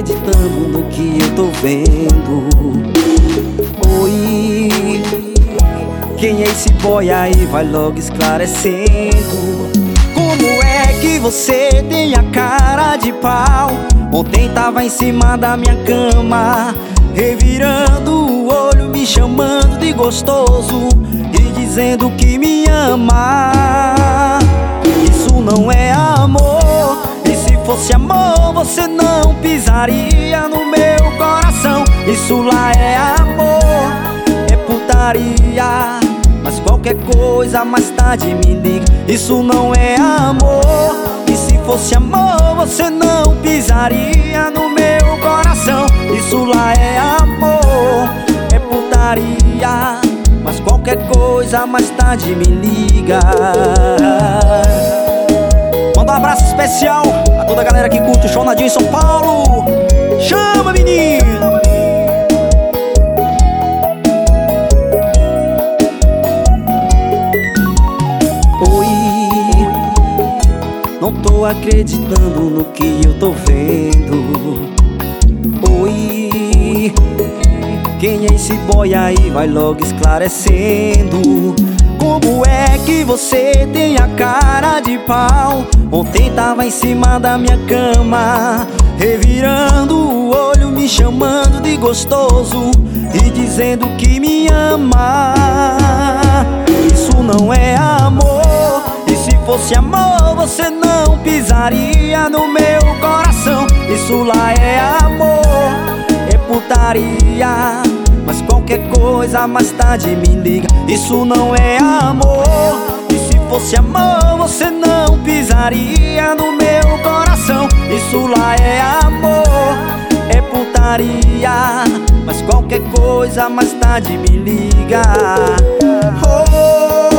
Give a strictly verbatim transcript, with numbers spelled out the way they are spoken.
acreditando no que eu tô vendo. Oi, quem é esse boy aí? Vai logo esclarecendo. Como é que você tem a cara de pau? Ontem tava em cima da minha cama, revirando o olho, me chamando de gostoso e dizendo que me ama. Isso não é amor. E se fosse amor, você não pisaria no meu coração. Isso lá é amor, é putaria. Mas qualquer coisa mais tarde me liga. Isso não é amor. E se fosse amor, você não pisaria no meu coração. Isso lá é amor, é putaria. Mas qualquer coisa mais tarde me liga. Manda um abraço especial a toda a galera que curte o show Nadinho em São Paulo. Chama, menino! Oi, não tô acreditando no que eu tô vendo. Oi, quem é esse boy aí? Vai logo esclarecendo. Como é que você tem a cara de pau? Ontem tava em cima da minha cama, revirando o olho, me chamando de gostoso e dizendo que me ama. Isso não é amor. E se fosse amor, você não pisaria no meu coração. Isso lá é amor, é putaria. Mas qualquer coisa mais tarde me liga. Isso não é amor. E se fosse amor, você não pisaria no meu coração. Isso lá é amor, é putaria. Mas qualquer coisa mais tarde me liga. Oh,